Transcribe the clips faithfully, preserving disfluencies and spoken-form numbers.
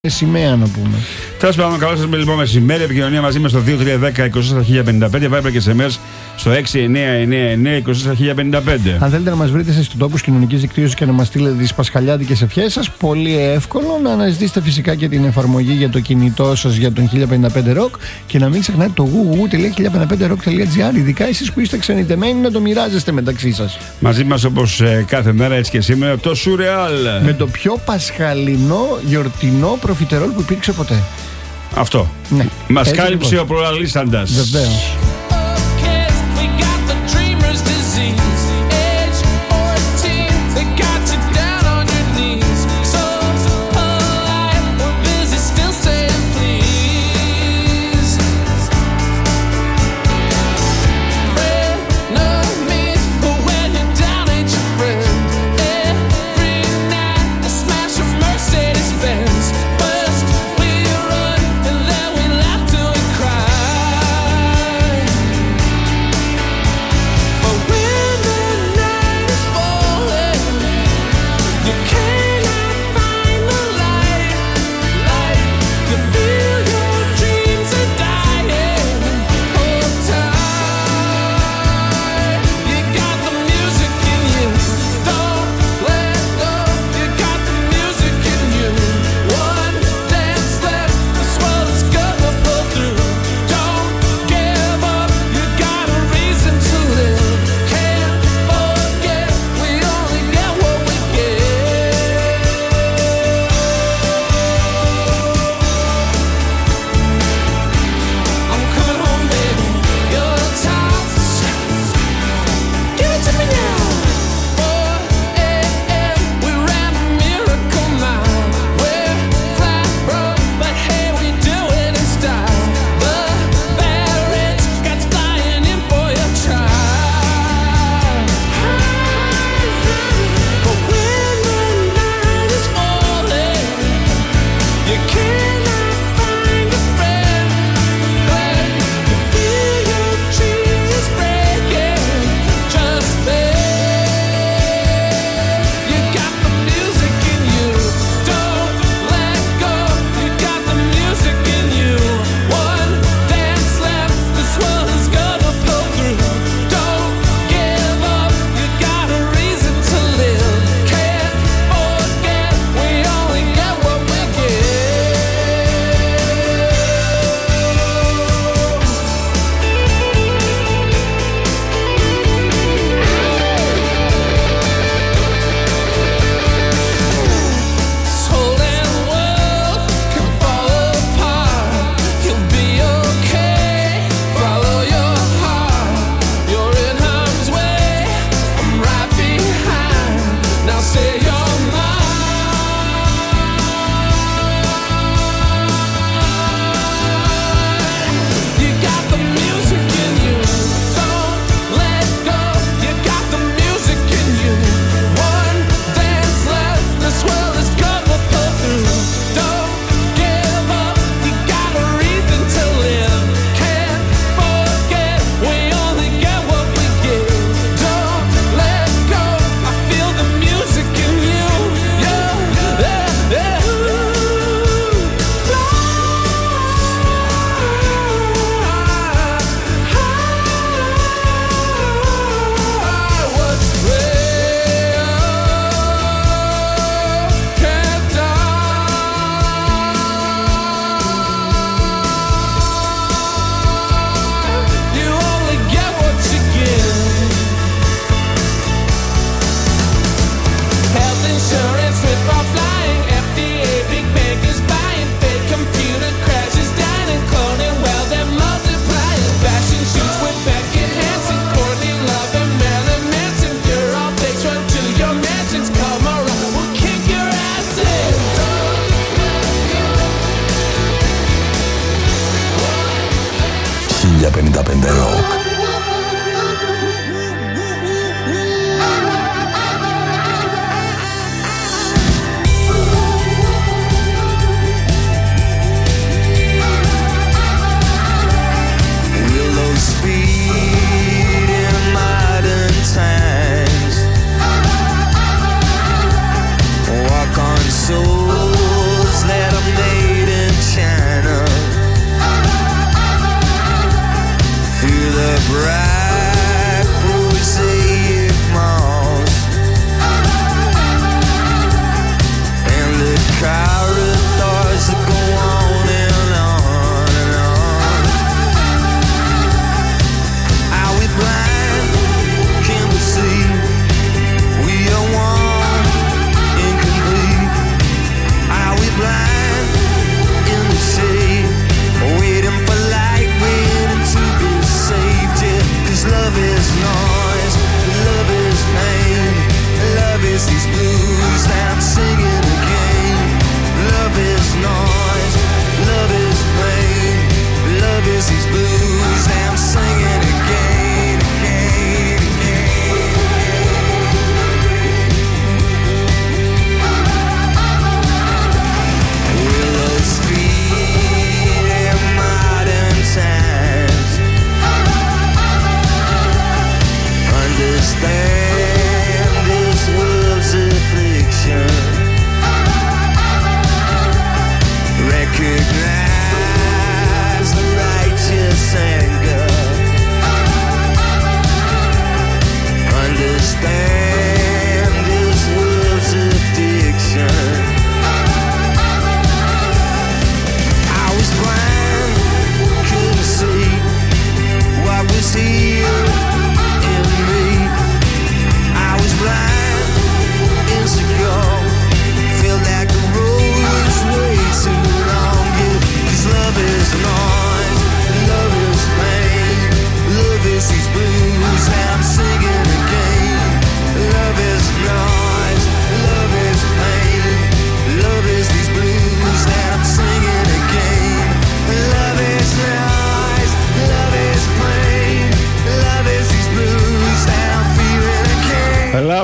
Σημαία να πούμε. Τέλος πάντων, καλό σας λοιπόν μεσημέρι. Επικοινωνία μαζί μας στο δύο τρία ένα μηδέν είκοσι τέσσερα χίλια πενήντα πέντε. Viber και ες εμ ες στο έξι εννιά εννιά εννιά είκοσι τέσσερα χίλια πενήντα πέντε. Αν θέλετε να μας βρείτε στους τόπους κοινωνικής δικτύωσης και να μας στείλετε τις πασχαλιάτικες ευχές σας, πολύ εύκολο. Να αναζητήσετε φυσικά και την εφαρμογή για το κινητό σας για τον χίλια πενήντα πέντε Rock και να μην ξεχνάτε το double-u double-u double-u τελεία χίλια πενήντα πέντε rock τελεία τζι άρ. Ειδικά εσείς που είστε ξενιτεμένοι, να το μοιράζεστε μεταξύ σας. Μαζί μας όπως ε, κάθε μέρα, έτσι και σήμερα, το Surreal. Με το πιο πασχαλινό γιορτινό προφιτερόλ που υπήρξε ποτέ. Αυτό. Ναι. Μας κάλυψε ο προλαλήσαντας. Βεβαίως. χίλια πενήντα πέντε Rock. Souls that are made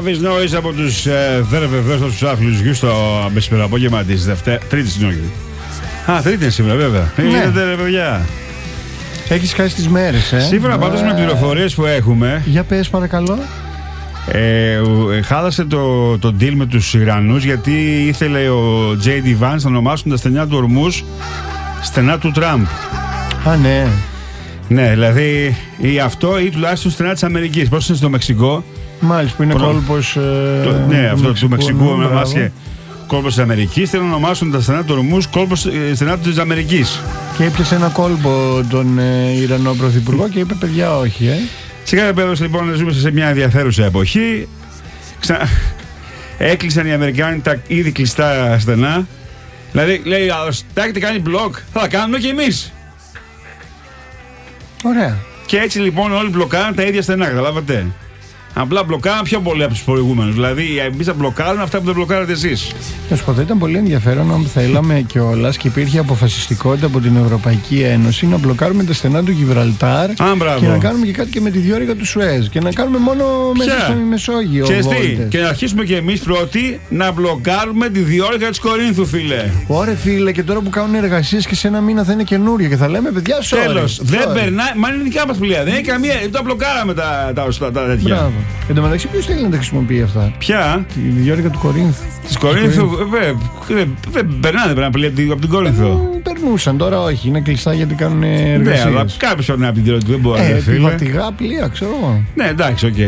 Travis Noise από τους ε, There βεβαίως από τους άθλους γιους στο μεσημερινό απόγευμα της Δευτέρα. Τρίτη συνόγη. Α, τρίτη είναι σήμερα, βέβαια. Ναι. Είδατε, ρε παιδιά. Έχεις χάσει τις μέρες, ε. Σύμφωνα πάντως με πληροφορίες που έχουμε. Για πες, παρακαλώ. Ε, χάλασε το, το deal με τους Ιρανούς γιατί ήθελε ο τζέι ντι Vance να ονομάσουν τα στενά του ορμούς στενά του Τραμπ. Α, ναι. Ναι, δηλαδή ή αυτό ή τουλάχιστον στενά της Αμερικής. Πώς είναι στο Μεξικό. Μάλιστα, που είναι Προ... κόλπος. Ε, το, ναι, αυτό του Μεξικού ναι, με μάσκε. Κόλπος της Αμερικής. Θέλουν να ονομάσουν τα στενά του ορμούς κόλπος ε, στενά της Αμερικής. Και έπιασε ένα κόλπο τον ε, Ιρανό Πρωθυπουργό και είπε: παιδιά, όχι, ε. Σιγά επέδωσε λοιπόν να ζούμε σε μια ενδιαφέρουσα εποχή. Ξα... Έκλεισαν οι Αμερικάνοι τα ήδη κλειστά στενά. Δηλαδή, λέει, τα έχετε κάνει μπλοκ, θα τα κάνουμε και εμείς. Ωραία. Και έτσι λοιπόν όλοι μπλοκάραν τα ίδια στενά, καταλάβατε. Απλά μπλοκάραν πιο πολύ από τους προηγούμενους. Δηλαδή, εμείς θα μπλοκάρουμε αυτά που δεν μπλοκάρατε εσείς. Να σου πω, θα ήταν πολύ ενδιαφέρον αν θέλαμε κιόλας και υπήρχε αποφασιστικότητα από την Ευρωπαϊκή Ένωση να μπλοκάρουμε τα στενά του Γιβραλτάρ Α, και να κάνουμε και κάτι και με τη διόρυγα του Σουέζ. Και να κάνουμε μόνο Ποια? μέσα στο Μεσόγειο. Ξέρεις τι, βόλτες. και να αρχίσουμε κι εμείς πρώτοι να μπλοκάρουμε τη διόρυγα της Κορίνθου, φίλε. Ωραία, φίλε, και τώρα που κάνουν εργασίες και σε ένα μήνα θα είναι καινούρια και θα λέμε παιδιά, sorry. Τέλος. Δεν sorry. περνάει. Μα είναι δικά μας πλοία. Δεν έχει καμία. Τα μπλοκάραμε τα, τα, τα, τα τέτοια. Μπράβο. Εν τω μεταξύ, ποιος θέλει να τα χρησιμοποιεί αυτά. Ποια? Τη διόρυγα του Κορίνθου. Της Κορίνθου. Δεν περνάνε πρέπει να πλοία από την Κορίνθο. Ε, περνούσαν, τώρα όχι. Είναι κλειστά γιατί κάνουν Ναι, εργασίες. αλλά κάποιος περνάει από την Κορίνθο. Δεν μπορεί Ε, να φίλε. επιβατηγά πλοία, ξέρω εγώ. Ναι, εντάξει, οκ.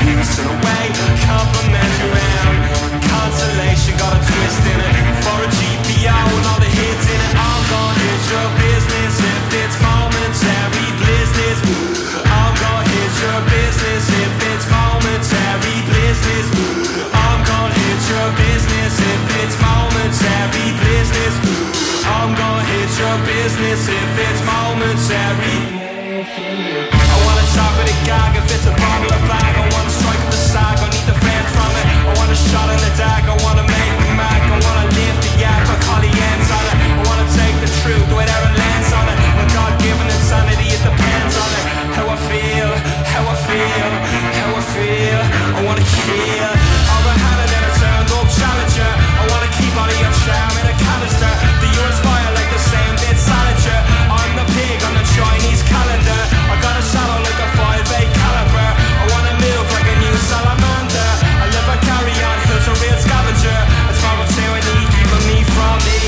Houston away, complimentary round. Consolation got a twist in it for a G P O and all the hits in it. I'm gonna hit your business if it's momentary business. I'm gonna hit your business if it's momentary business. I'm gonna hit your business if it's momentary business. I'm gonna hit your business if it's momentary. I wanna talk with a gag if it's a bottle of bag. I wanna strike with the sag, I need the fans from it. I want a shot in the dark, I wanna make the mark. I wanna lift the yak, I call the ends on it. I wanna take the truth, whatever lands on it. My God-given insanity, it depends on it. How I feel, how I feel, how I feel. I wanna kill all the Hannah that I turned up challenger. I wanna keep all of your charm in a canister. Do you inspire like the same dead salager? I'm the pig on the Chinese calendar. I got a shadow like a five eight caliber. I wanna move like a new salamander. I live a carry on, who's a real scavenger. It's momentarily keeping me from me.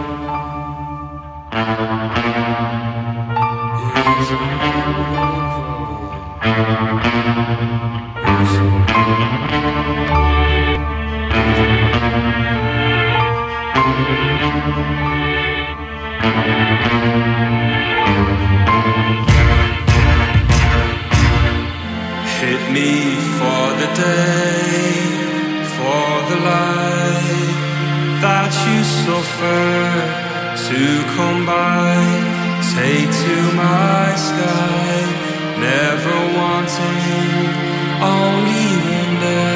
Hit me for the day, for the light that you suffer to come by. Take to my sky, never wanting, only wonder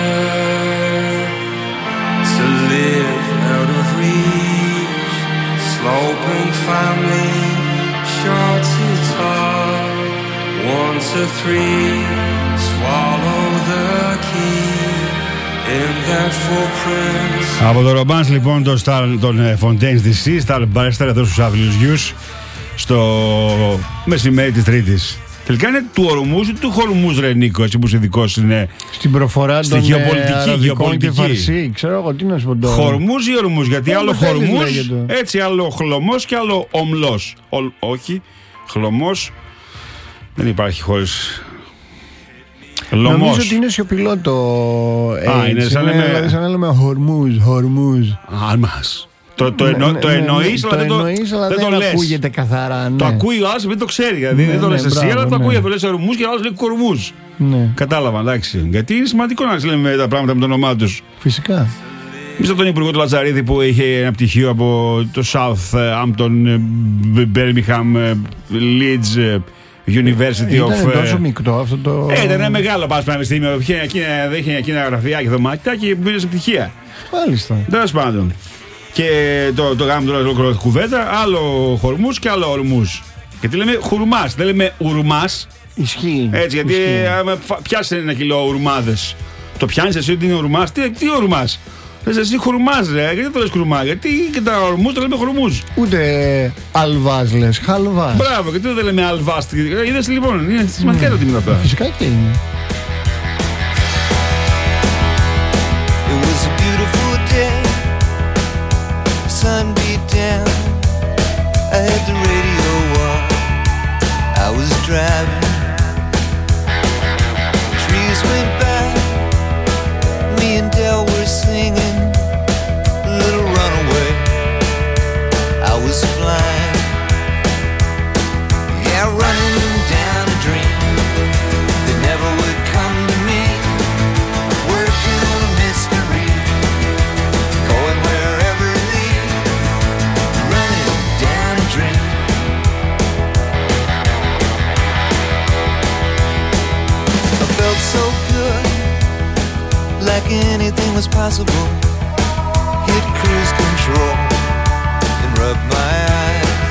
to live out of reach. Sloping family, short to tall, one to three. Swallow the key in that footprint. Από το Ρομπάνς λοιπόν των Fontaines ντι Sea, στα Μπαρέστερα εδώ στους Αύλιους Γιους, στο μεσημέρι της Τρίτης. Τελικά είναι του ορμούς ή του χορμούς, ρε Νίκο, έτσι που ειδικός είναι. Στην προφορά των γεωπολιτική, γεωπολιτική. Και φαρσί, ξέρω εγώ τι να σου πω τώρα. Χορμούς ή ορμούς, γιατί άλλο χορμούς, λέγεται. έτσι άλλο χλωμός και άλλο ομλός. Ο, όχι, χλωμός δεν υπάρχει χωρίς. Λομός. Νομίζω ότι είναι σιωπηλό το Α, AIDS. είναι σαν να λέμε... δηλαδή σαν να λέμε χορμούζ, χορμούζ. Άλμας. Το, το, εννο, ναι, το ναι, εννοείς, ναι, αλλά δεν το, αλλά δεν δεν το λες. Ακούγεται καθαρά. Ναι. Το ακούει ο άλλος, δεν το ξέρει. Δηλαδή ναι, δεν το ναι, λες εσύ, μπράβο, αλλά το ναι. ακούει. Το λες ορμούς και ο άλλος λέει κορμούς. Ναι. Κατάλαβα, εντάξει. Γιατί είναι σημαντικό να λέμε τα πράγματα με το όνομά τους. Φυσικά. Μισό τον υπουργό του Λατζαρίδη που είχε ένα πτυχίο από το Southampton, Birmingham, Leeds University Ήταν of. Ήταν τόσο μικρό αυτό το. Ε, ήταν ένα μεγάλο πας πανεπιστήμιο. Δεν είχε εκεί ένα γραφειάκι δωμάτια και μπήκε σε πτυχία. Μάλιστα. Τέλος πάντων. Και το, το γάμο τώρα ολόκληρο κουβέντα, άλλο χορμούς και άλλο ορμούς. Γιατί λέμε χουρμάς, δεν λέμε ουρμάς. Ισχύει. Έτσι, γιατί άμα πιάσει ένα κιλό ουρμάδες, το πιάνεις εσύ ότι είναι ουρμάς, τι, τι ουρμάς. Λες εσύ χουρμάς, ρε, γιατί το λες χουρμά, γιατί και τα ορμούς το λέμε χορμούς. Ούτε αλβάς λες, χαλβάς. Μπράβο, γιατί δεν λέμε αλβάς. Είδες λοιπόν, είναι σημαντικά ερωτήματα αυτά. Φυσικά και είναι. It was a beautiful day, sun beat down, I had the radio on, I was driving, trees went by, me and Del were singing, a little runaway, I was flying, yeah, running down a dream that never would come to me, working on a mystery, going wherever it leads, running down a dream. I felt so good, like anything was possible, hit cruise control and rub my eyes.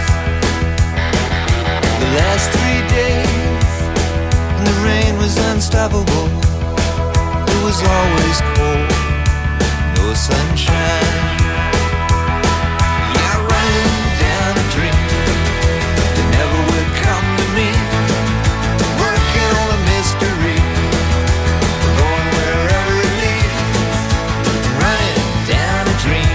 The last three days, and the rain was unstoppable, it was always cold, no sunshine. Yeah, running down a dream that never would come to me, working on a mystery, going wherever it leads, running down a dream.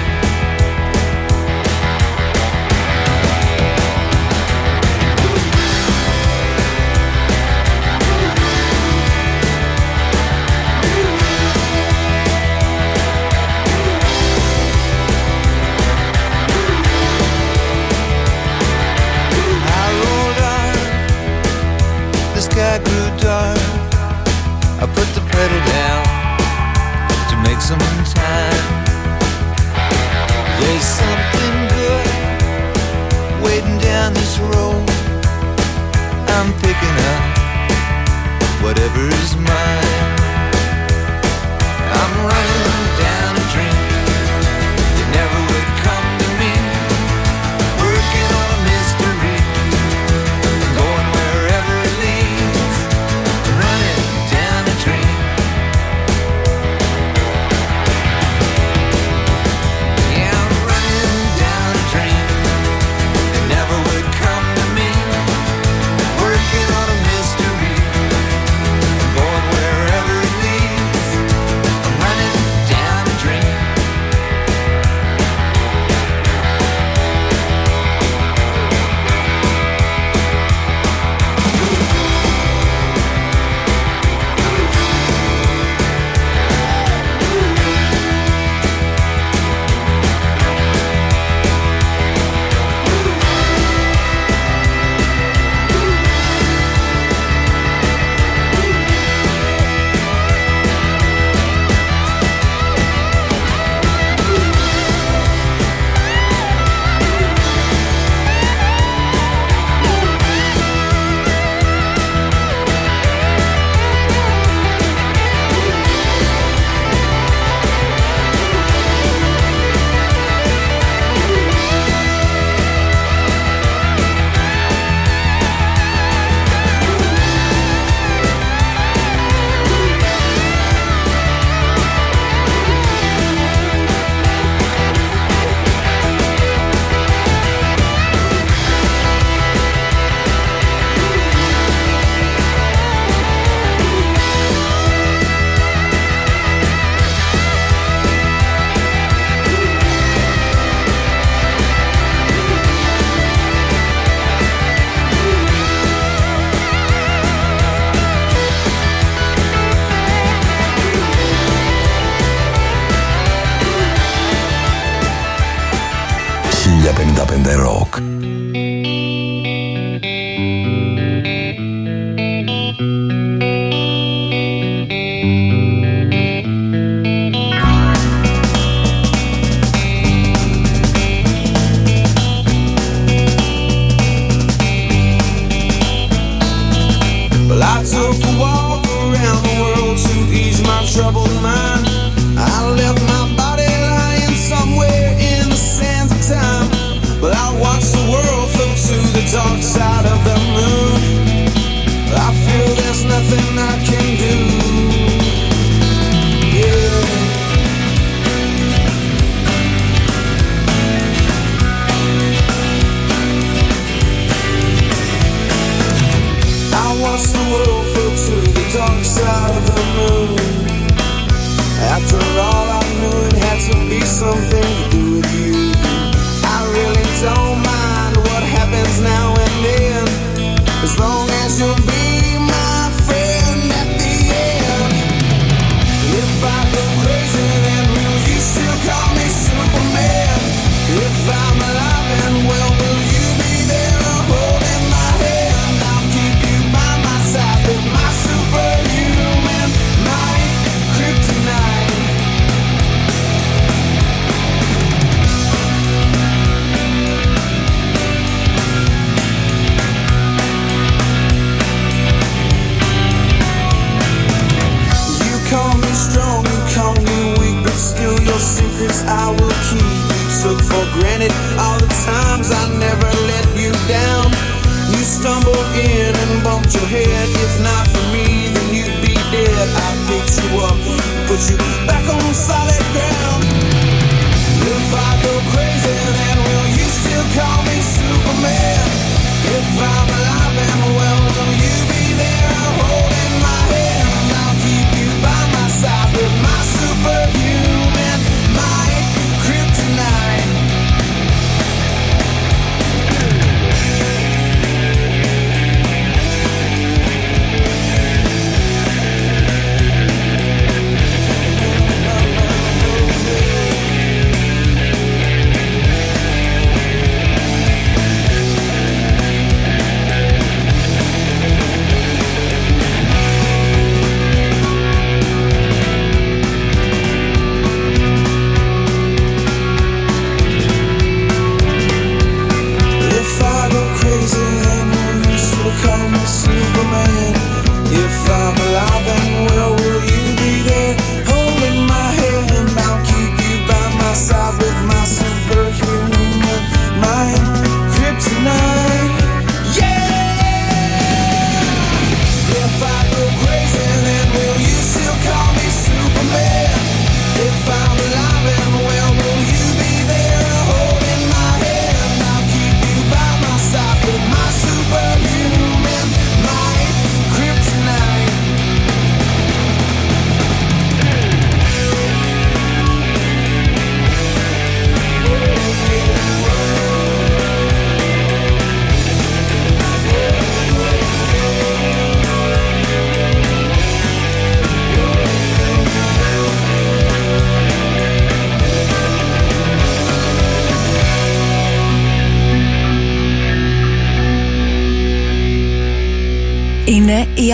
mine. I'm running down a dream that never would come to me. Working on a mystery, going wherever it leads. Running down a dream. Yeah, I'm running down a dream that never would come to me. Working on a mystery, going wherever it leads. I'm running down a dream. χίλια πενήντα πέντε Rock. Well, I took a walk around the world to ease my troubled mind. I left my body lying somewhere in the sands of time. But I watched the world float to the dark side of the moon. I feel there's nothing I can do. Yeah. I watched the world float to the dark side of the moon. After all, I knew it had to be something to do with you. I really don't mind what happens now and then, as long as you'll be my friend at the end. If I go crazy, then will you still call me Superman? If I'm alive and well, will you be there holding my hand? I'll keep you by my side with my superhuman might, kryptonite. You call me strong, you call me weak, but still your secrets I will keep. You took for granted all the times I never let you down. You stumbled in and bumped your head. If not for me, then you'd be dead. I picked you up, put you back on solid ground. If I go crazy, then will you still call me Superman? If I'm alive and well, will you be there holding my hand? I'll keep you by my side with my superhuman might, kryptonite.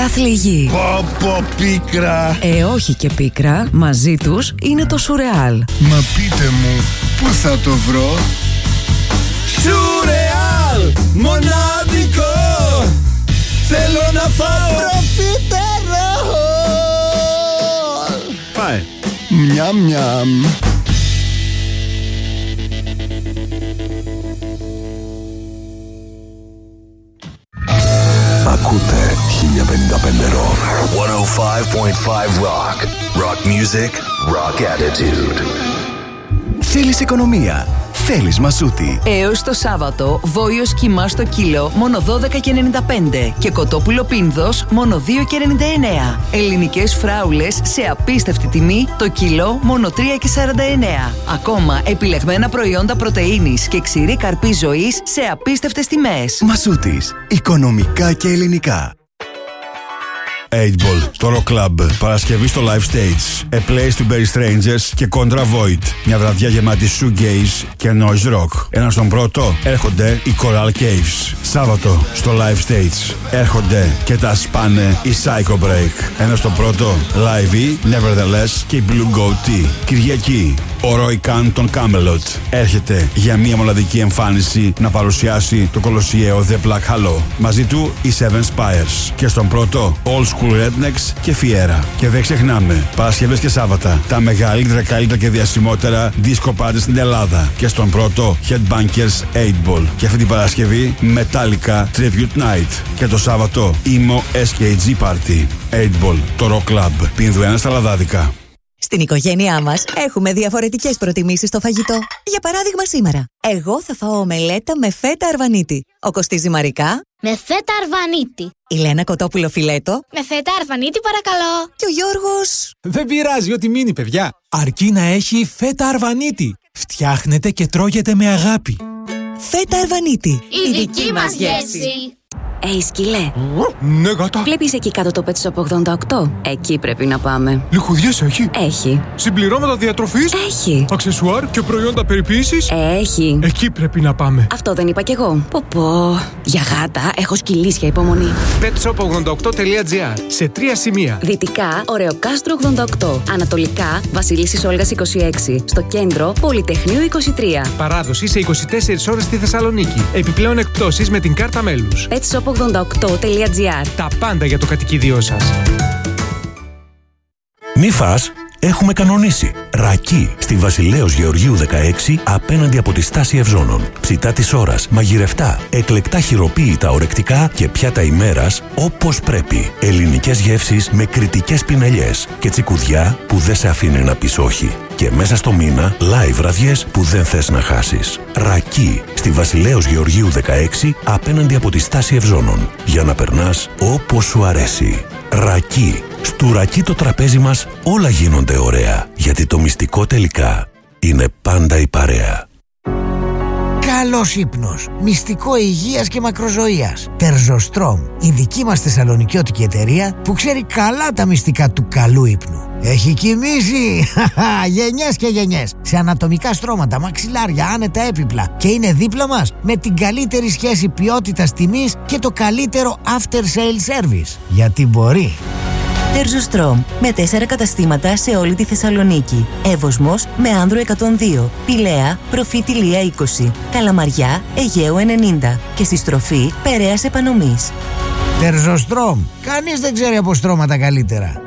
άθλη γη. Πω πω πίκρα. Ε, όχι και πίκρα, μαζί τους είναι το Σουρεάλ. Μα πείτε μου, πού θα το βρω? Σουρεάλ, μοναδικό. Θέλω να φάω προφιτερόλ. Πάει. Μιαμ μιαμ. Ακούτε χίλια πενήντα πέντε Rock. εκατόν πέντε κόμμα πέντε Rock. Rock music, rock attitude. Θέλεις οικονομία? Θέλεις Μασούτη. Έως το Σάββατο, βόλιος κιμά στο κιλό μόνο δώδεκα και ενενήντα πέντε και κοτόπουλο πίνδος μόνο δύο και ενενήντα εννέα. Ελληνικές φράουλες σε απίστευτη τιμή, το κιλό μόνο τρία και σαράντα εννέα. Ακόμα επιλεγμένα προϊόντα πρωτεΐνης και ξηρή καρπή ζωής σε απίστευτες τιμές. Μασούτης. Οικονομικά και ελληνικά. eight ball στο Rock Club. Παρασκευή στο Live Stage. A Place to Bury Strangers και Contra Void. Μια βραδιά γεμάτη shoegaze και noise rock. Ένα στον πρώτο έρχονται οι Coral Caves. Σάββατο στο Live Stage έρχονται και τα σπάνε οι Psycho Break. Ένα στον πρώτο Live E, Nevertheless και η Blue Goat Tea. Κυριακή ο Roy Khan των Camelot έρχεται για μια μοναδική εμφάνιση να παρουσιάσει το κολοσιαίο The Black Hollow. Μαζί του οι Seven Spires. Και στον πρώτο Old School Rednecks και Fiera. Και δεν ξεχνάμε, Παρασκευές και Σάββατα, τα μεγαλύτερα, καλύτερα και διασημότερα disco party στην Ελλάδα. Και στον πρώτο Headbangers eight ball. Και αυτή την Παρασκευή Metallica Tribute Night. Και το Σάββατο Emo ες κέι τζι Party. eight ball, το Rock Club. Πίνδου ένα στα Λαδάδικα. Στην οικογένειά μας έχουμε διαφορετικές προτιμήσεις στο φαγητό. Για παράδειγμα σήμερα, εγώ θα φάω ομελέτα με φέτα αρβανίτη. Ο Κωστής Ζυμαρικά με φέτα αρβανίτη. Η Λένα Κοτόπουλο φιλέτο με φέτα αρβανίτη παρακαλώ. Και ο Γιώργος... Δεν πειράζει ό,τι μείνει παιδιά. Αρκεί να έχει φέτα αρβανίτη. Φτιάχνεται και τρώγεται με αγάπη. Φέτα αρβανίτη. Η δική μας γεύση. Ει σκυλέ. Ναι γάτα. Βλέπεις εκεί κάτω το Pet Shop ογδόντα οκτώ? Εκεί πρέπει να πάμε. Λιχουδιές έχει? Έχει. Συμπληρώματα διατροφής? Έχει. Αξεσουάρ και προϊόντα περιποίησης? Έχει. Εκεί πρέπει να πάμε. Αυτό δεν είπα κι εγώ. Πω πω. Για γάτα έχω σκυλίσια υπομονή. pet shop ογδόντα οκτώ τελεία τζι άρ. Σε τρία σημεία. Δυτικά Ωρεοκάστρο ογδόντα οκτώ. Ανατολικά Βασιλίσσης Όλγας είκοσι έξι. Στο κέντρο Πολυτεχνείου είκοσι τρία. Παράδοση σε είκοσι τέσσερις ώρες στη Θεσσαλονίκη. Επιπλέον εκπτώσεις με την κάρτα μέλους. pet shop ογδόντα οκτώ τελεία τζι άρ. Τα πάντα για το κατοικίδιό σας. Μη φας, έχουμε κανονίσει. Ρακί στη Βασιλέως Γεωργίου δεκαέξι απέναντι από τη στάση Ευζώνων. Ψητά της ώρας, μαγειρευτά, εκλεκτά χειροποίητα ορεκτικά και πιάτα ημέρας όπως πρέπει. Ελληνικές γεύσεις με κριτικές πινελιές και τσικουδιά που δεν σε αφήνει να πεις όχι. Και μέσα στο μήνα, live βραδιές που δεν θες να χάσεις. Ρακί στη Βασιλέως Γεωργίου δεκαέξι απέναντι από τη στάση Ευζώνων. Για να περνάς όπως σου αρέσει. Ρακί. Στου Ρακί το τραπέζι μας όλα γίνονται ωραία. Γιατί το μυστικό τελικά είναι πάντα η παρέα. Καλός ύπνος, μυστικό υγείας και μακροζωίας. Τερζοστρόμ, η δική μας θεσσαλονικιώτικη εταιρεία που ξέρει καλά τα μυστικά του καλού ύπνου. Έχει κοιμήσει γενιές και γενιές σε ανατομικά στρώματα, μαξιλάρια, άνετα έπιπλα και είναι δίπλα μας με την καλύτερη σχέση ποιότητας τιμής και το καλύτερο after sale service. Γιατί μπορεί. Τερζοστρόμ με τέσσερα καταστήματα σε όλη τη Θεσσαλονίκη. Εύωσμος με Άνδρο εκατόν δύο, Πηλαία, Προφήτη Λία είκοσι, Καλαμαριά, Αιγαίου ενενήντα και στη στροφή Περαίας Επανομής. Τερζοστρόμ, κανείς δεν ξέρει από στρώματα καλύτερα.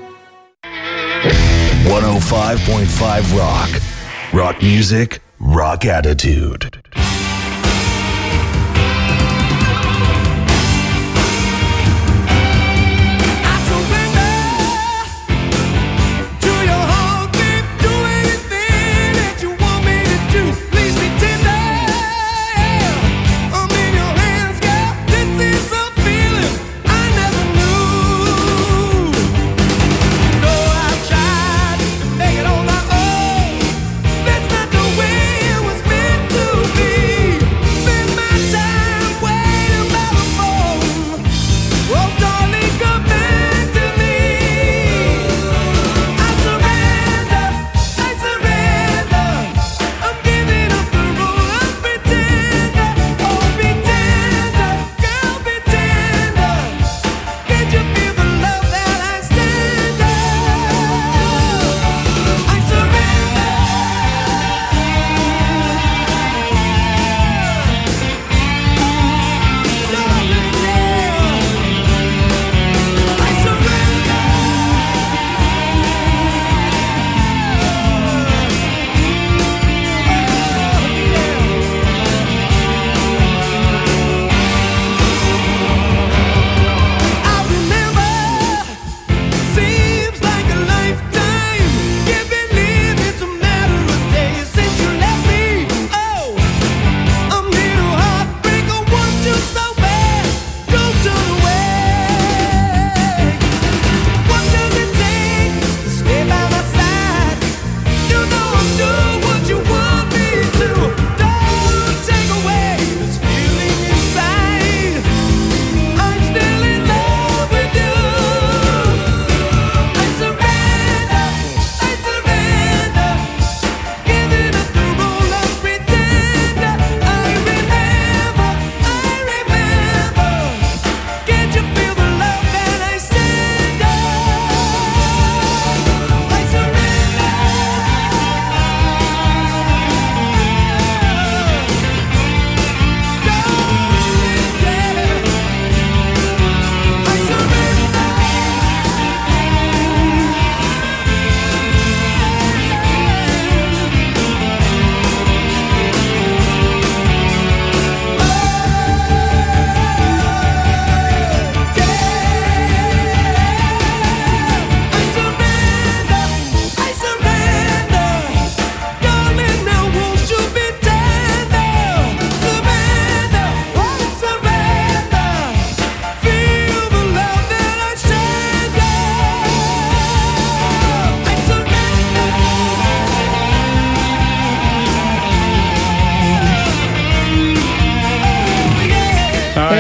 εκατόν πέντε κόμμα πέντε Rock. Rock music, rock attitude. To be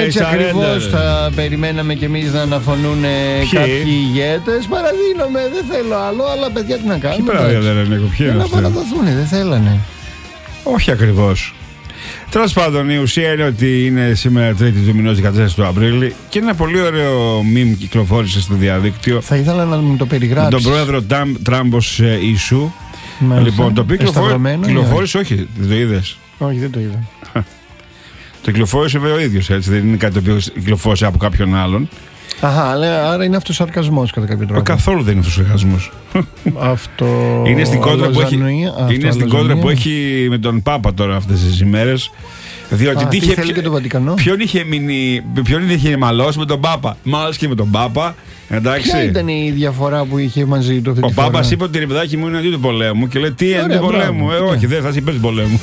Έτσι ακριβώς θα περιμέναμε κι εμείς να αναφωνούν κάποιοι ηγέτες. Παραδίνομαι, δεν θέλω άλλο, αλλά παιδιά τι να κάνουμε. Τι παραδίνομαι, Νίκο, ποιοι είναι να αυτοί? παραδοθούν, δεν θέλανε. Όχι ακριβώς. Τέλος πάντων, η ουσία είναι ότι είναι σήμερα τρίτη του μηνός δεκατέσσερις του Απρίλη και ένα πολύ ωραίο meme κυκλοφόρησε στο διαδίκτυο. Θα ήθελα να μου το περιγράψεις. Τον πρόεδρο Τραμπ ως Ιησού. Μάλιστα. Λοιπόν, το οποίο κυκλοφόρησε, όχι, δεν το είδες? Όχι, δεν το είδα. Το κυκλοφόρησε βέβαια ο ίδιος, έτσι, δεν είναι κάτι το οποίο κυκλοφόρησε από κάποιον άλλον. Αχα, άρα είναι αυτός σαρκασμός κατά κάποιο τρόπο. Καθόλου δεν είναι αυτός ο σαρκασμός. Αυτό. Είναι στην κόντρα που έχει, είναι στην κόντρα που έχει με τον Πάπα τώρα αυτές τις ημέρες. Διότι Α, τι είχε, θέλει και το Βατικανό. Ποιον είχε, μείνει, ποιον είχε μαλώσει με τον Πάπα? Μάλιστα και με τον Πάπα. Εντάξει. Ποια ήταν η διαφορά που είχε μαζί του αυτή Ο τη φορά? Πάπας είπε ότι ρε παιδάκι μου είναι αντί του πολέμου και λέει τι είναι του πολέμου. Ε, όχι, δεν θα είσαι υπέρ του πολέμου.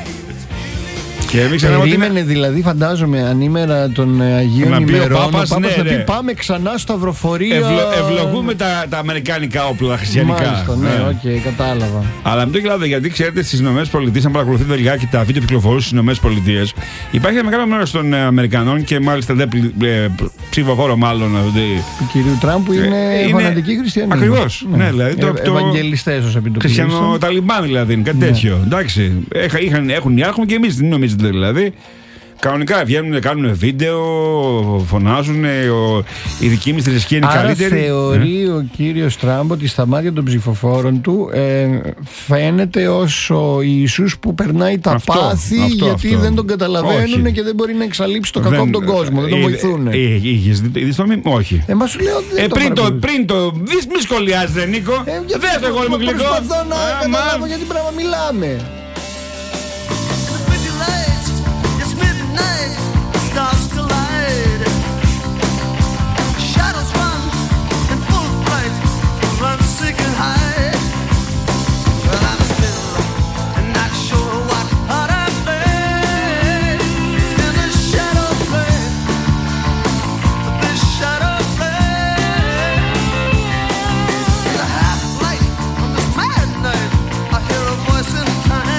Περίμενε δηλαδή, φαντάζομαι, ανήμερα των Αγίων ημερών, ο Πάπας ναι, να ναι. πει πάμε ξανά στο Σταυροφορείο. Ευλο, ευλογούμε τα, τα αμερικάνικα όπλα χριστιανικά. Μάλιστα, ναι, οκ, okay, κατάλαβα. Αλλά μην το γελάτε, γιατί ξέρετε στις ΗΠΑ, αν παρακολουθείτε λιγάκι τα βίντεο κυκλοφορούν στις ΗΠΑ, υπάρχει ένα μεγάλο μέρος των Αμερικανών και μάλιστα δε, ε, ψηφοφόρο μάλλον του κυρίου Τραμπ που είναι, είναι φανατικοί χριστιανοί. Ακριβώς. Ναι. Ναι, δηλαδή, ε, το, Ευαγγελιστές ως επιτοπλίστων. Χριστιανο-Ταλιμπάν δηλαδή, κάτι ναι. τέτοιο. Εντάξει. Είχαν, έχουν οι άρχον και εμείς, δεν νομίζετε δηλαδή. Κανονικά βγαίνουν, κάνουν βίντεο, φωνάζουν, η δική μας θρησκεία είναι άρα καλύτερη. Άρα θεωρεί ε? ο κύριος Τραμπ ότι στα μάτια των ψηφοφόρων του ε, φαίνεται ως ο Ιησούς που περνάει τα αυτό, πάθη αυτό, γιατί αυτό. δεν τον καταλαβαίνουν όχι. και δεν μπορεί να εξαλείψει το κακό δεν, από τον κόσμο, δεν τον βοηθούν. Είχες δει το μήνυμα? Όχι. Ε, μα σου λέω δεν ε, το πριν, το, πριν το δεις μη σχολιάζετε Νίκο. Ε, δεν το εγώ είμαι γλυκό. Προσπαθώ να καταλάβω γιατί πράγμα μιλάμε. Stars collide. Shadows run in full flight, run sick and high. But I'm still not sure what part I play in the shadow play. This shadow play. In the half light on this mad night, I hear a voice in time.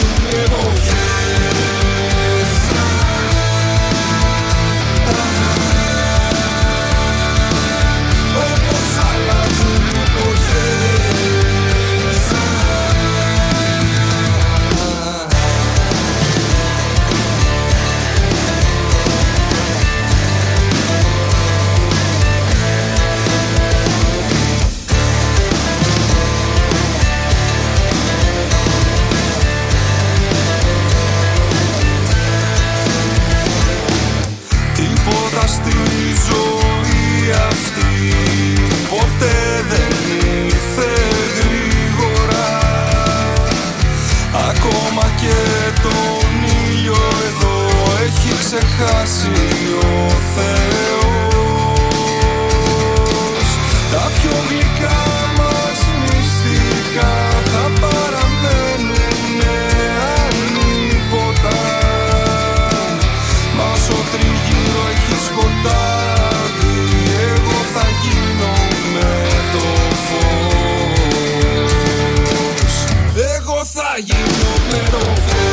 αλλάζουν εποχές. Όπως αλλάζουν εποχές. Τίποτα στη ζωή αυτή ποτέ δεν ήρθε γρήγορα. Ακόμα και τον ήλιο εδώ έχει ξεχάσει ο Θεός. Τα πιο γλυκά μας μυστικά θα παραμένουνε ανίποτα. Μα όσο τριγύρω έχει σκοτάδι, εγώ θα γίνω με το φως. Εγώ θα γίνω με το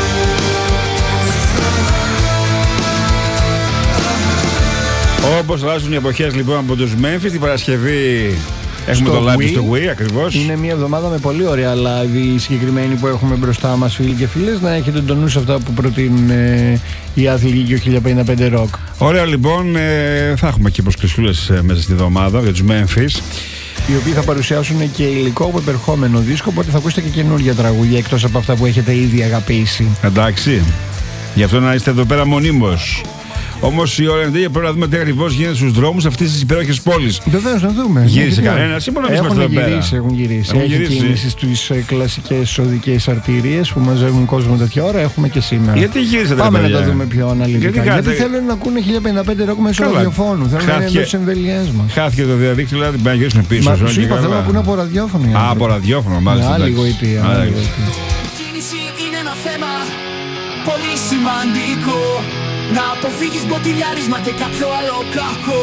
Όπως αλλάζουν οι εποχές λοιπόν από τους Memphis, την Παρασκευή έχουμε Στο το live Wii. στο Wii, ακριβώς. Είναι μια εβδομάδα με πολύ ωραία live οι συγκεκριμένοι που έχουμε μπροστά μας, φίλοι και φίλες. Να έχετε τον νου σε αυτά που προτείνουν ε, οι άθλοι και ο χίλια πενήντα πέντε Rock. Ωραία λοιπόν, ε, θα έχουμε και προσκλησούλες ε, μέσα στη εβδομάδα για τους Memphis. Οι οποίοι θα παρουσιάσουν και υλικό από επερχόμενο δίσκο, οπότε θα ακούσετε και καινούργια τραγούδια εκτός από αυτά που έχετε ήδη αγαπήσει. Εντάξει, γι' αυτό να είστε εδώ πέρα μονίμως. Όμως η ώρα είναι για να δούμε τι ακριβώς γίνεται στους δρόμους αυτής της υπέροχης πόλης. Βεβαίως, να δούμε. Γύρισε κανένας ή μόνο να είμαστε εδώ πέρα? Έχουν γυρίσει, έχουν γυρίσει. Έχουν Έχει γυρίσει. κίνηση στις ε, κλασικές οδικές αρτηρίες που μαζεύουν κόσμο τέτοια ώρα. Έχουμε και σήμερα. Γιατί γύρισατε, ρε Πάμε παιδιά? να το δούμε πιο αναλυτικά. Γιατί Γιατί, κάνετε- θέλουν να ακούνε χίλια πενήντα πέντε Rock μέσω Καλά. ραδιοφώνου. Θέλουν να είναι Χάθηκε- εδώ στις εμβελιές μας. Χάθηκε το διαδίκτυο, δηλαδή την πρέπει να γυρίσουμε πίσω. Μα όλα σου και είπα, καλά. θέλω να ακούνε από ραδιόφωνο. οι Α, άνθρωποι. από ραδιόφωνο, μάλιστα. Ναι, άλλη εντάξει. γοητεία. Α, άλλη εντάξει. γοητεία. Η κίνηση είναι ένα θέμα πολύ σημαντικό. Να αποφύγεις μποτιλιάρισμα και κάποιο άλλο κακό.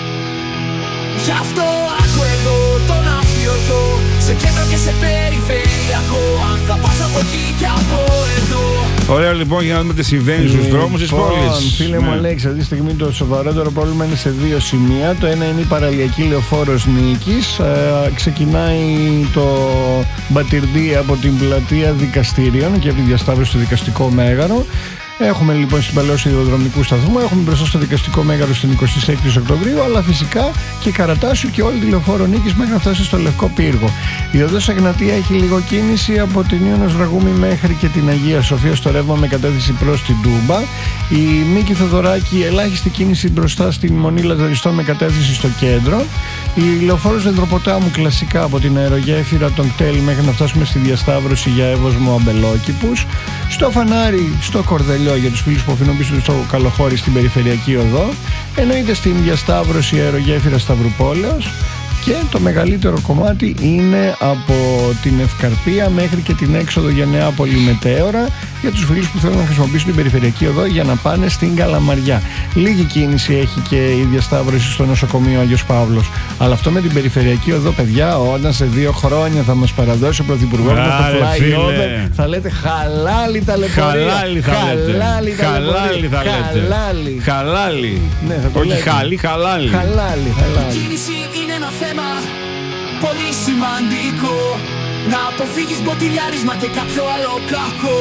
Γι' αυτό άκου εδώ τον αφιωτό, σε κέντρο και σε περιφερειακό. Αν θα πας από εκεί και από εδώ. Ωραία λοιπόν, για να δούμε τι συμβαίνει στους δρόμους της Λοιπόν, πόλης. φίλε μου Ναι. Αλέξη, αυτή τη στιγμή το σοβαρότερο πρόβλημα είναι σε δύο σημεία. Το ένα είναι η παραλιακή λεωφόρος Νίκης. Ε, ξεκινάει το Μπατυρντή από την πλατεία δικαστήριων και από τη διασταύρωση του δικαστικό μέγαρο. Έχουμε λοιπόν στην Παλαιό Ιδεοδρομικού Σταθμού, έχουμε μπροστά στο δικαστικό μέγαρο στην εικοστή έκτη Οκτωβρίου, αλλά φυσικά και Καρατάσιου και όλη τη λεωφόρο Νίκης μέχρι να φτάσει στο Λευκό Πύργο. Η οδός Αγνατία έχει λίγο κίνηση από την Ιώνος Ραγούμη μέχρι και την Αγία Σοφία στο ρεύμα με κατεύθυνση προς την Τούμπα. Η Μίκη Θοδωράκη ελάχιστη κίνηση μπροστά στην Μονή Λαζαριστών με κατεύθυνση στο κέντρο. Η λεωφόρος Δεντροποτάμου κλασικά από την αερογέφυρα των κτέλ μέχρι να φτάσουμε στη διασταύρωση για Εύωσμο Αμπελόκηπους. Στο Φανάρι, στο Κορδελιό για τους φίλους που αφήνουν πίσω στο Καλοχώρι στην Περιφερειακή Οδό. Εννοείται στην διασταύρωση αερογέφυρα Σταυρουπόλεως. Και το μεγαλύτερο κομμάτι είναι από την Ευκαρπία μέχρι και την έξοδο για Νεάπολη Μετέωρα για τους φίλους που θέλουν να χρησιμοποιήσουν την Περιφερειακή Οδό για να πάνε στην Καλαμαριά. Λίγη κίνηση έχει και η διασταύρωση στο νοσοκομείο Άγιος Παύλος. Αλλά αυτό με την Περιφερειακή Οδό, παιδιά, όταν σε δύο χρόνια θα μας παραδώσει ο Πρωθυπουργός μας το Άρε, flyover, φίλε. θα λέτε χαλάλι ταλαιπωρία. Χαλάλι θα λέτε. Χαλάλι Χαλάλι θα λέτε. Χαλάλι. Χαλάλι. Ναι, θα το Όχι λέτε. χάλι, χαλάλι. Χαλάλι, Η χαλάλι. κίνηση είναι ένα θέμα πολύ σημαντικό. Να αποφύγεις μποτιλιάρισμα και κάποιο άλλο κακό.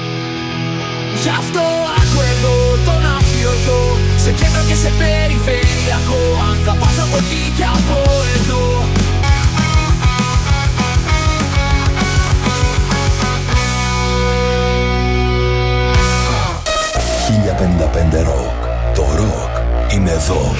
Γι' αυτό άκου εδώ τον αφιωτό, σε κέντρο και σε περιφερειακό. Αν θα πας από εκεί και από εδώ. χίλια πενήντα πέντε Rock. Το rock είναι εδώ.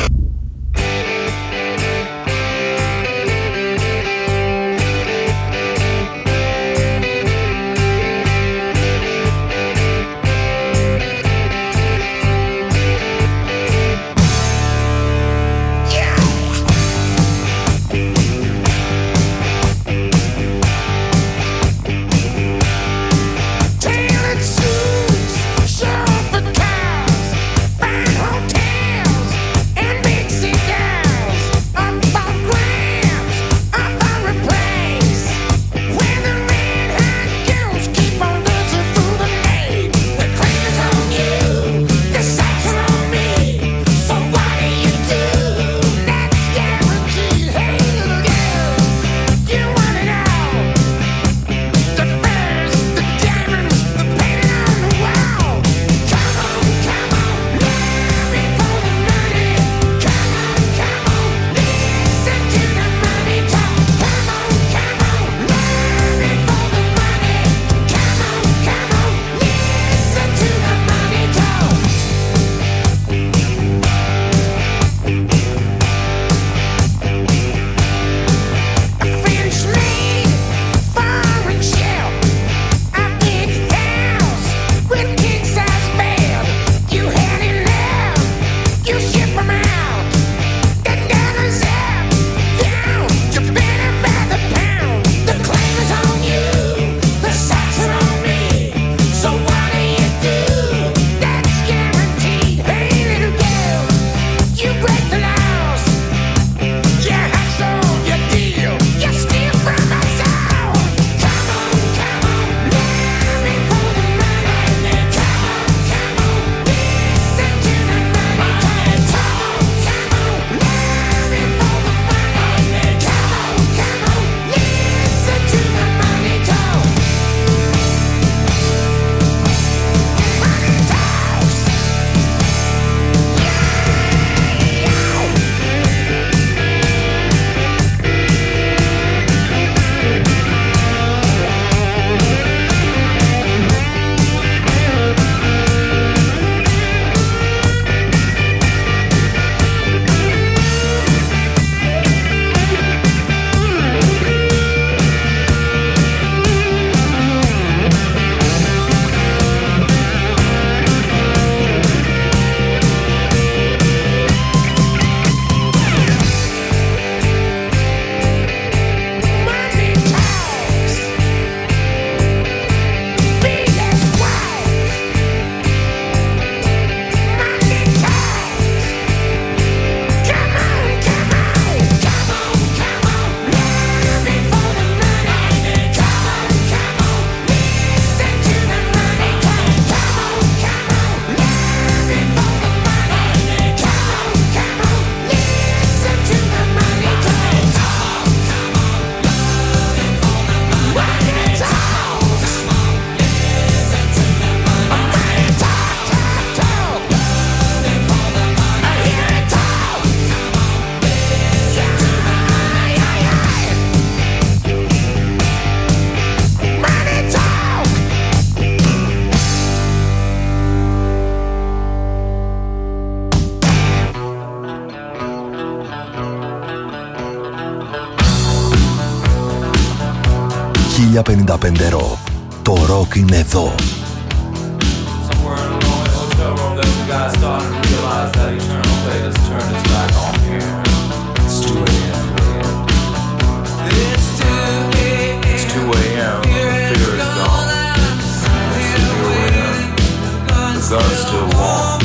χίλια πενήντα πέντε Rock. Το ροκ είναι εδώ. Somewhere in a lonely hotel room, there's a guy starting to realize that eternal fate has turned its back on here. It's two a.m. It's two a.m. It's two a.m. The fear is gone. Here we are. The gun's still warm.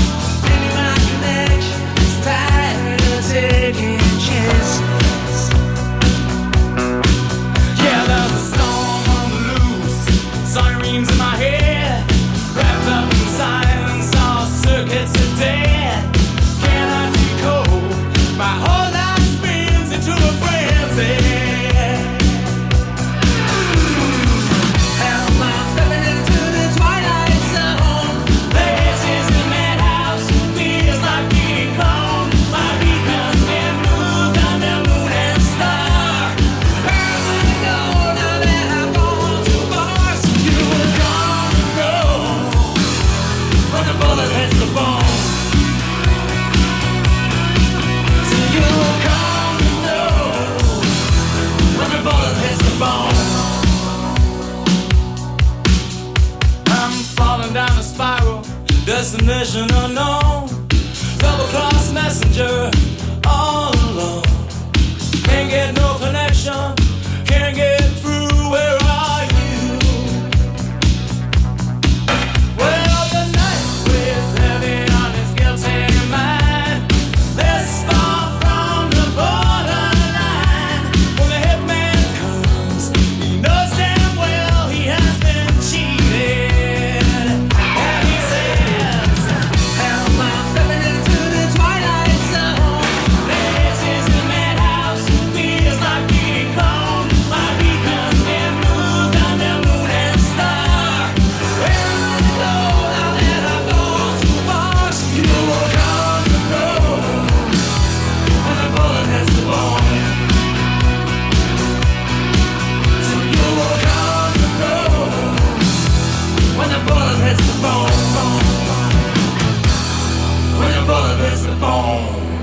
Taking chances. Yeah, there's a storm on the loose. Sirens in my head, wrapped up in silence. All circuits are dead. Cannot decode. My whole life spins into a frenzy. How am I stepping into the twilight zone? This is the madhouse. Feels like being home. My beacon's been moved on the moon and star. Where am I going now that I've gone too far? So you were gonna know when the bullet hits the bone. So you were gonna know when the bullet hits the bone. I'm falling down a spiral, destination unknown. Double-cross messenger, all alone. Can't get no connection, can't get through, where are you? Well, the night weighs heavy on his guilty mind. This far from the borderline. When the hitman comes, he knows damn well he has been cheated. And he says, how am I stepping into the twilight zone? This is the madhouse, feels like being home. My beacon's been moved on the moon and star. Where am I to go now that I've gone too far? So you were gonna know when the bullet hits the bone. So you were gonna know when the bullet hits the bone. When the bullet hits the bone.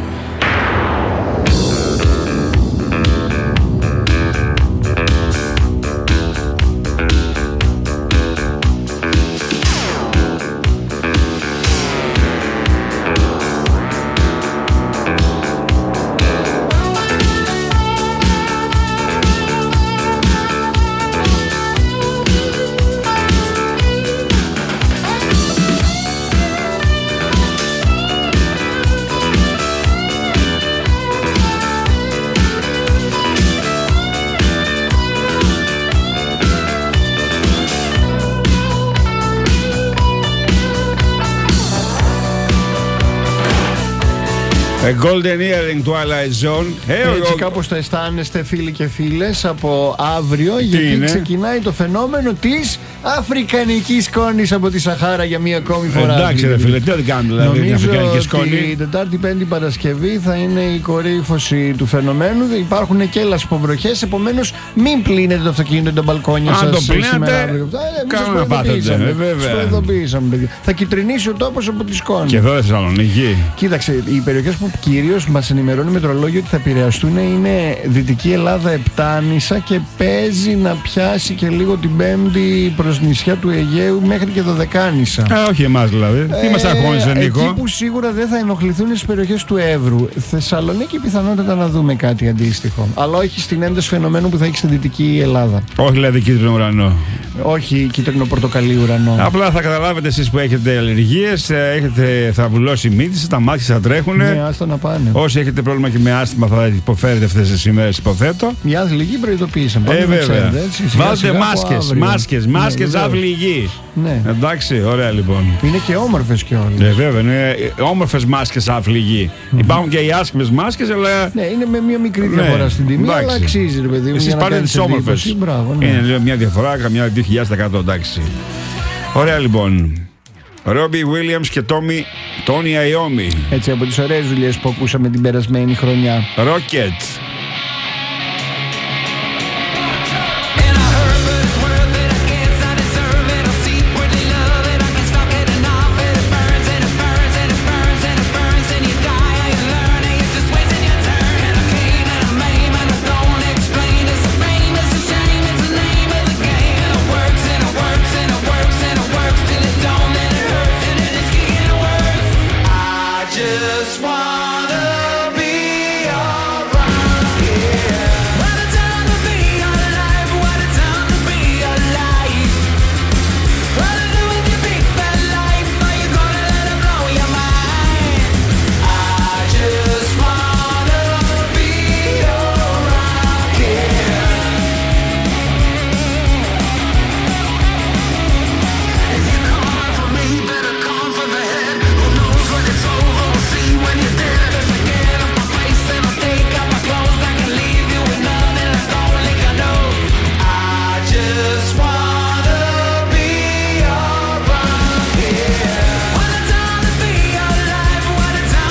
A Golden Earring Twilight Zone. Ε, Έτσι ο... κάπως θα αισθάνεστε φίλοι και φίλες από αύριο, γιατί είναι? ξεκινάει το φαινόμενο της αφρικανικής σκόνης από τη Σαχάρα για μία ακόμη φορά. Εντάξει ρε φίλε, τι θα κάνουμε δηλαδή την αφρικανική σκόνη? Νομίζω ότι Τετάρτη, Πέμπτη, Παρασκευή θα είναι η κορύφωση του φαινομένου. Υπάρχουν και λασποβροχές, επομένως μην πλύνετε το αυτοκίνητο, τα μπαλκόνια σας. Αν το πλύνετε, κάνουμε να πάθετε. Προειδοποιήσαμε, παιδιά. Θα κυτρινήσει ο τόπος από τη σκόνη. Και εδώ στη Θεσσαλονίκη. Κοίταξε, οι περιοχές που κυρίως μας ενημερώνει η μετρολόγιο ότι θα επηρεαστούν είναι Δυτική Ελλάδα, Επτάνησα, και παίζει να πιάσει και λίγο την Πέμπτη προς νησιά του Αιγαίου μέχρι και Δωδεκάνησα. Α, όχι εμάς δηλαδή. Τι μας αγχώνησε, Νίκο? Εκεί που σίγουρα δεν θα ενοχληθούν στις περιοχές του Εύρου. Θεσσαλονίκη πιθανότατα να δούμε κάτι αντίστοιχο. Αλλά όχι στην ένταση φαινομένου που θα έχει στη Δυτική Ελλάδα. Όχι δηλαδή κίτρινο ουρανό. Όχι κίτρινο-πορτοκαλί ουρανό. Απλά θα καταλάβετε εσείς που έχετε αλλεργίες, έχετε, θα βουλώσει η μύτη σας, τα μάτια θα τρέχουν. Ναι, άστα να πάνε. Όσοι έχετε πρόβλημα και με άσθημα θα υποφέρετε αυτές τις ημέρες, υποθέτω. Οι άθλοι προειδοποίησαν. Ε, βέβαια. Βάζετε μάσκες, μάσκες, μάσκες, άθλοι υγιείς. Ναι. Εντάξει, ωραία λοιπόν. Είναι και όμορφες κιόλας. Ε, βέβαια, είναι όμορφες μάσκες άθλοι υγιείς. Mm-hmm. Υπάρχουν και οι άσχημες μάσκες, αλλά. Ναι, είναι με μια μικρή διαφορά ναι, στην τιμή, εντάξει. Αλλά αξίζει, ρε παιδί μου. Εσείς πάρετε τις όμορφες. Ναι. Είναι μια διαφορά, καμιά δύο χιλιάδες τοις εκατό, εντάξει. Ωραία λοιπόν. Ρόμπι Βίλιαμς και Τόνι Αϊόμι. Έτσι από τις ωραίες δουλειές που ακούσαμε την περασμένη χρονιά. Rocket.